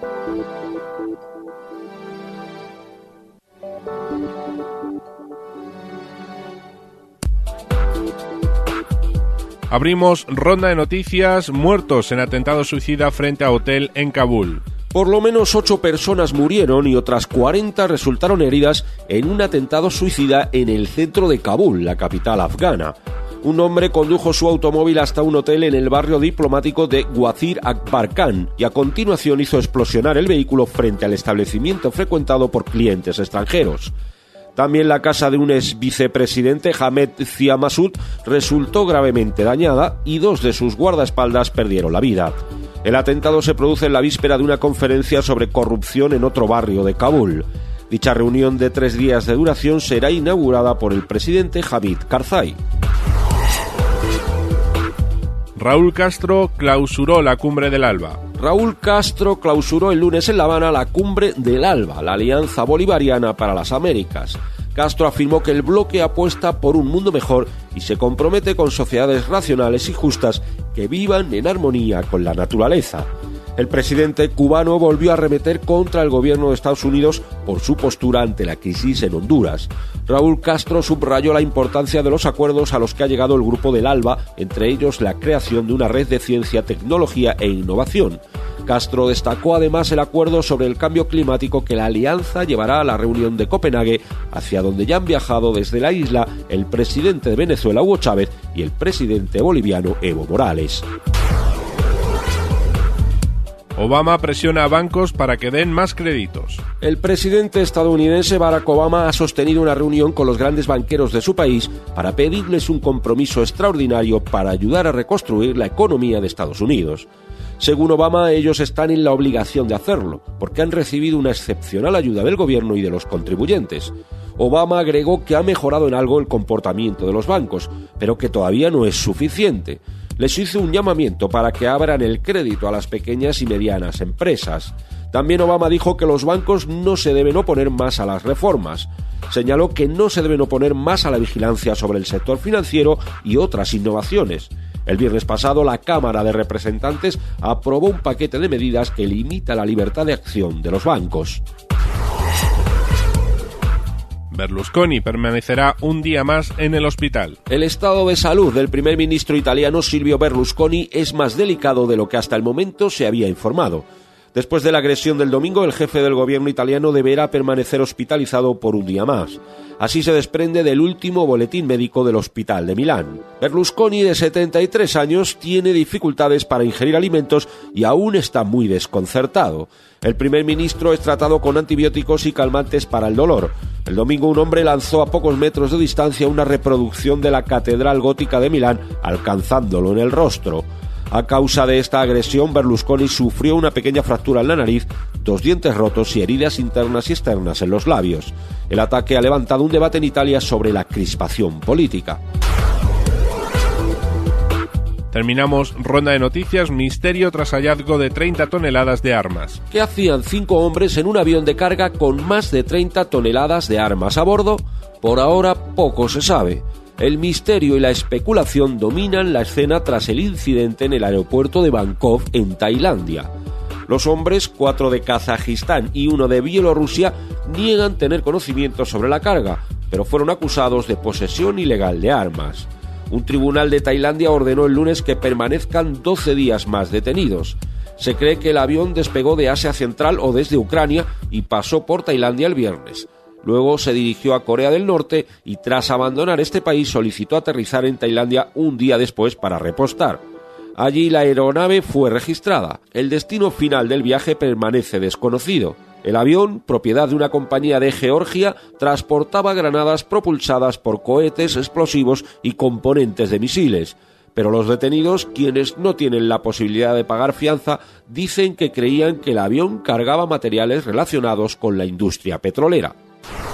Abrimos ronda de noticias. Muertos en atentado suicida frente a hotel en Kabul. Por lo menos 8 personas murieron y otras 40 resultaron heridas en un atentado suicida en el centro de Kabul, la capital afgana. Un hombre condujo su automóvil hasta un hotel en el barrio diplomático de Wazir Akbar Khan y a continuación hizo explosionar el vehículo frente al establecimiento frecuentado por clientes extranjeros. También la casa de un ex vicepresidente, Hamed Zia Massoud, resultó gravemente dañada y 2 de sus guardaespaldas perdieron la vida. El atentado se produce en la víspera de una conferencia sobre corrupción en otro barrio de Kabul. Dicha reunión de 3 días de duración será inaugurada por el presidente Hamid Karzai. Raúl Castro clausuró la Cumbre del ALBA. Raúl Castro clausuró el lunes en La Habana la Cumbre del ALBA, la Alianza Bolivariana para las Américas. Castro afirmó que el bloque apuesta por un mundo mejor y se compromete con sociedades racionales y justas que vivan en armonía con la naturaleza. El presidente cubano volvió a arremeter contra el gobierno de Estados Unidos por su postura ante la crisis en Honduras. Raúl Castro subrayó la importancia de los acuerdos a los que ha llegado el grupo del ALBA, entre ellos la creación de una red de ciencia, tecnología e innovación. Castro destacó además el acuerdo sobre el cambio climático que la alianza llevará a la reunión de Copenhague, hacia donde ya han viajado desde la isla el presidente de Venezuela, Hugo Chávez, y el presidente boliviano, Evo Morales. Obama presiona a bancos para que den más créditos. El presidente estadounidense Barack Obama ha sostenido una reunión con los grandes banqueros de su país para pedirles un compromiso extraordinario para ayudar a reconstruir la economía de Estados Unidos. Según Obama, ellos están en la obligación de hacerlo, porque han recibido una excepcional ayuda del gobierno y de los contribuyentes. Obama agregó que ha mejorado en algo el comportamiento de los bancos, pero que todavía no es suficiente. Les hizo un llamamiento para que abran el crédito a las pequeñas y medianas empresas. También Obama dijo que los bancos no se deben oponer más a las reformas. Señaló que no se deben oponer más a la vigilancia sobre el sector financiero y otras innovaciones. El viernes pasado, la Cámara de Representantes aprobó un paquete de medidas que limita la libertad de acción de los bancos. Berlusconi permanecerá un día más en el hospital. El estado de salud del primer ministro italiano Silvio Berlusconi es más delicado de lo que hasta el momento se había informado. Después de la agresión del domingo, el jefe del gobierno italiano deberá permanecer hospitalizado por un día más. Así se desprende del último boletín médico del Hospital de Milán. Berlusconi, de 73 años, tiene dificultades para ingerir alimentos y aún está muy desconcertado. El primer ministro es tratado con antibióticos y calmantes para el dolor. El domingo un hombre lanzó a pocos metros de distancia una reproducción de la Catedral Gótica de Milán, alcanzándolo en el rostro. A causa de esta agresión, Berlusconi sufrió una pequeña fractura en la nariz, 2 dientes rotos y heridas internas y externas en los labios. El ataque ha levantado un debate en Italia sobre la crispación política. Terminamos ronda de noticias. Misterio tras hallazgo de 30 toneladas de armas. ¿Qué hacían 5 hombres en un avión de carga con más de 30 toneladas de armas a bordo? Por ahora poco se sabe. El misterio y la especulación dominan la escena tras el incidente en el aeropuerto de Bangkok, en Tailandia. Los hombres, 4 de Kazajistán y 1 de Bielorrusia, niegan tener conocimiento sobre la carga, pero fueron acusados de posesión ilegal de armas. Un tribunal de Tailandia ordenó el lunes que permanezcan 12 días más detenidos. Se cree que el avión despegó de Asia Central o desde Ucrania y pasó por Tailandia el viernes. Luego se dirigió a Corea del Norte y tras abandonar este país solicitó aterrizar en Tailandia un día después para repostar. Allí la aeronave fue registrada. El destino final del viaje permanece desconocido. El avión, propiedad de una compañía de Georgia, transportaba granadas propulsadas por cohetes explosivos y componentes de misiles. Pero los detenidos, quienes no tienen la posibilidad de pagar fianza, dicen que creían que el avión cargaba materiales relacionados con la industria petrolera.